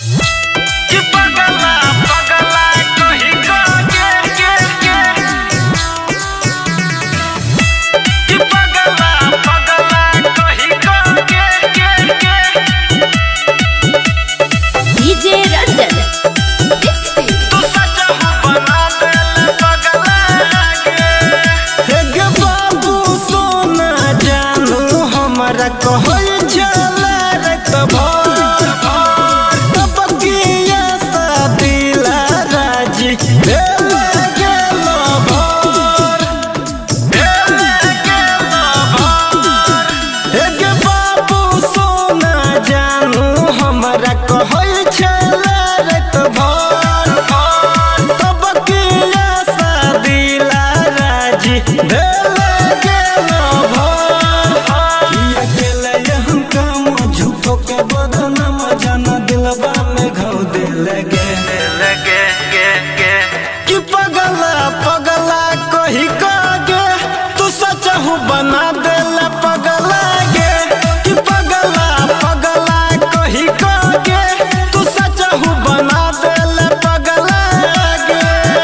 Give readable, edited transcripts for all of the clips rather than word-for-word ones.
बना देला पगला गे कि पगला पगला कही गे तू सच हूँ बना देला पगला गे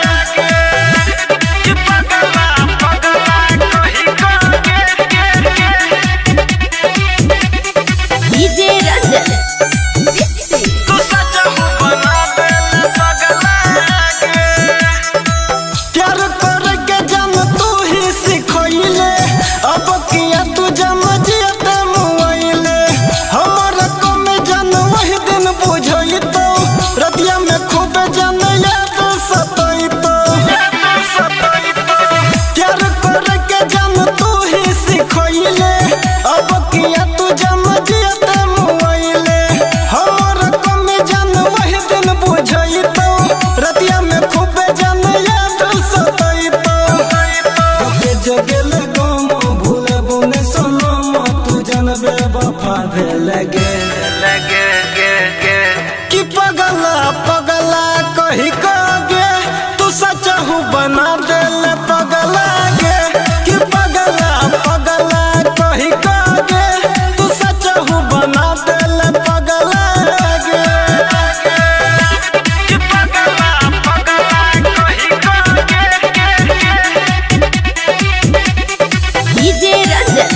कि पगला पगला कही गे डीजे रंजन तू सच हूँ बना देला पगला गे प्यार करे के जन तू ही सिखोइले अब किया तू जम जियते मुआइले हमारा को में जन वही दिन बुझोई तो रतिया में खूब जन याद सतोई तो प्यार करे के जन तू ही सिखोइले अब किया तू जम जियते मुआइले हमारा को में जन वही दिन बुझोई तो रतिया में खूब जन याद सतोई तो जगल बेवफा लगे कि पगला पगला कही गे तू सच हूँ बना देले पगला गे कि पगला पगला कही गे तू सच हूँ बना देले पगला गे कि पगला पगला कही गे डीजे रंजन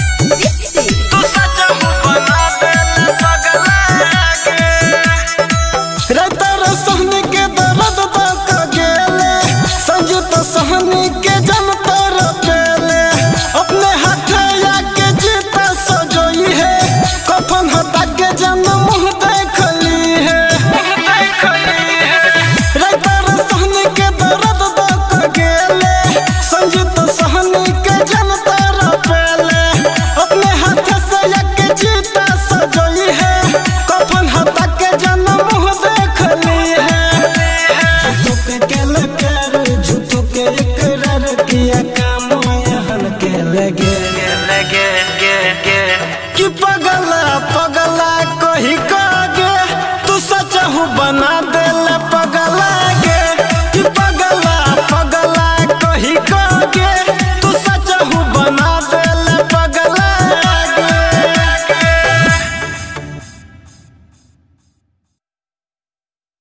सहनी के जन तर पेले अपने हाथ के जीता सजोई है कफन हटा के जन मुँह देखली है राइतर सहनी के दर्द दक गेले संजीत सहनी के जन तर पेले अपने हाथ से के जीता सजोई है कफन हटा के जन मुँह देखली है किया काम यहन के लगे कि पगला